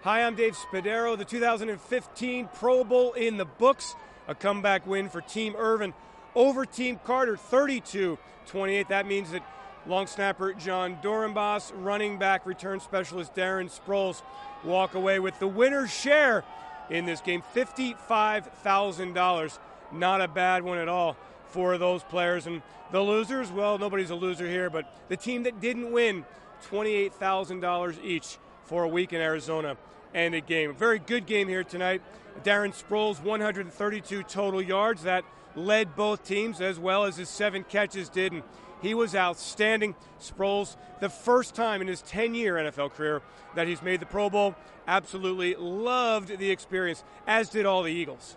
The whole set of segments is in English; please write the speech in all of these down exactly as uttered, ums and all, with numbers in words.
Hi, I'm Dave Spadaro. The two thousand fifteen Pro Bowl in the books. A comeback win for Team Irvin over Team Carter, thirty-two twenty-eight. That means that long snapper John Dorenbos, running back return specialist Darren Sproles walk away with the winner's share in this game, fifty-five thousand dollars. Not a bad one at all for those players. And the losers, well, nobody's a loser here, but the team that didn't win, twenty-eight thousand dollars each for a week in Arizona and a game. A very good game here tonight. Darren Sproles, one hundred thirty-two total yards. That led both teams, as well as his seven catches did, and he was outstanding. Sproles, the first time in his ten-year N F L career that he's made the Pro Bowl, absolutely loved the experience, as did all the Eagles.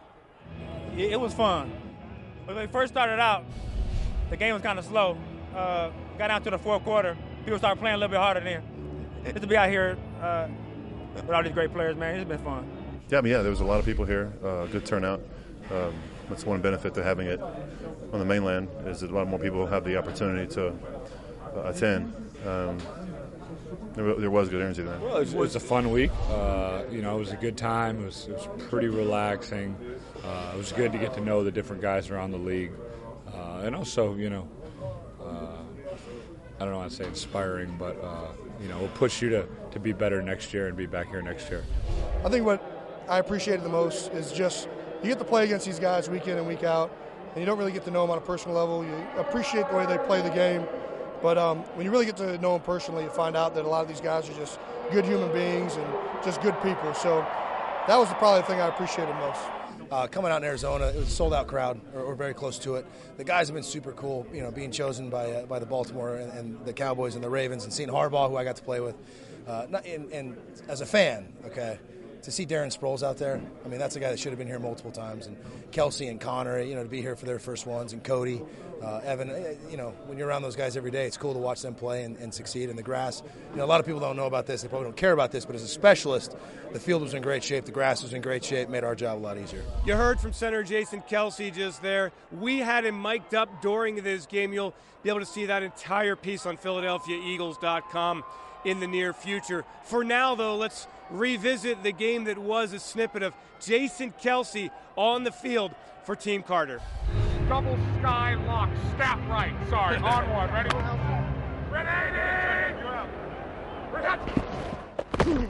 It was fun. When we first started out, the game was kind of slow. Uh, got down to the fourth quarter, people started playing a little bit harder then. Just to be out here uh, with all these great players, man, it's been fun. Yeah, I mean, yeah, there was a lot of people here, uh, good turnout. Um, that's one benefit to having it on the mainland, is that a lot more people have the opportunity to uh, attend. Um, there, there was good energy there. Well, it was, it was a fun week. Uh, you know, it was a good time. It was, it was pretty relaxing. Uh, it was good to get to know the different guys around the league. Uh, and also, you know, uh, I don't know how to say inspiring, but, uh, you know, it'll push you to, to be better next year and be back here next year. I think what I appreciated the most is just you get to play against these guys week in and week out, and you don't really get to know them on a personal level. You appreciate the way they play the game, but um, when you really get to know them personally, you find out that a lot of these guys are just good human beings and just good people. So that was probably the thing I appreciated most. Uh, coming out in Arizona, it was a sold-out crowd, or, or very close to it. The guys have been super cool, you know, being chosen by uh, by the Baltimore and, and the Cowboys and the Ravens, and seeing Harbaugh, who I got to play with, uh, not, and, and as a fan, okay, to see Darren Sproles out there, I mean, that's a guy that should have been here multiple times, and Kelsey and Connor, you know, to be here for their first ones, and Cody, uh, Evan, you know, when you're around those guys every day, it's cool to watch them play and, and succeed. In the grass, you know, a lot of people don't know about this, they probably don't care about this, but as a specialist, the field was in great shape, the grass was in great shape, made our job a lot easier. You heard from center Jason Kelsey just there. We had him mic'd up during this game. You'll be able to see that entire piece on Philadelphia Eagles dot com in the near future. For now, though, let's revisit the game that was a snippet of Jason Kelsey on the field for Team Carter. Double sky lock, snap right. Sorry, on one. Ready? Ready? Ready?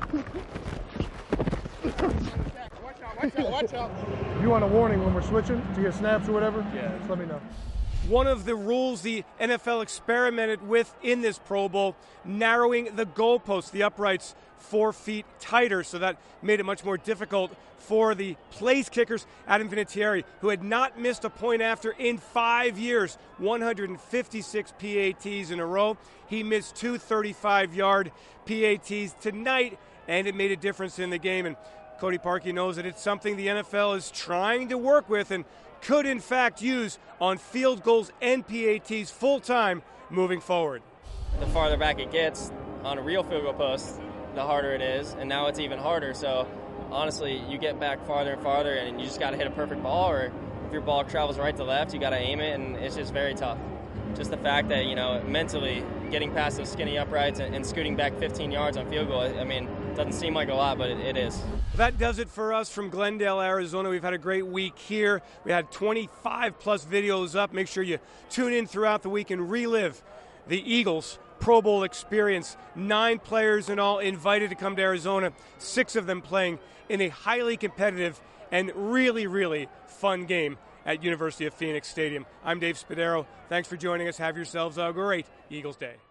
Watch out, watch out, watch out. If you want a warning when we're switching to get snaps or whatever, yeah, just let me know. One of the rules the N F L experimented with in this Pro Bowl, narrowing the goalposts, the uprights, four feet tighter, so that made it much more difficult for the place kickers. Adam Vinatieri, who had not missed a point after in five years, one hundred fifty-six P A Ts in a row. He missed two thirty-five-yard P A Ts tonight, and it made a difference in the game. And Cody Parkey knows that it's something the N F L is trying to work with and could, in fact, use on field goals and P A Ts full-time moving forward. The farther back it gets on a real field goal post, the harder it is, and now it's even harder. So, honestly, you get back farther and farther, and you just got to hit a perfect ball, or if your ball travels right to left, you got to aim it, and it's just very tough. Just the fact that, you know, mentally getting past those skinny uprights and, and scooting back fifteen yards on field goal, I mean, doesn't seem like a lot, but it, it is. That does it for us from Glendale, Arizona. We've had a great week here. We had twenty-five plus videos up. Make sure you tune in throughout the week and relive the Eagles Pro Bowl experience. Nine players in all invited to come to Arizona, six of them playing in a highly competitive and really, really fun game at University of Phoenix Stadium. I'm Dave Spadaro. Thanks for joining us. Have yourselves a great Eagles Day.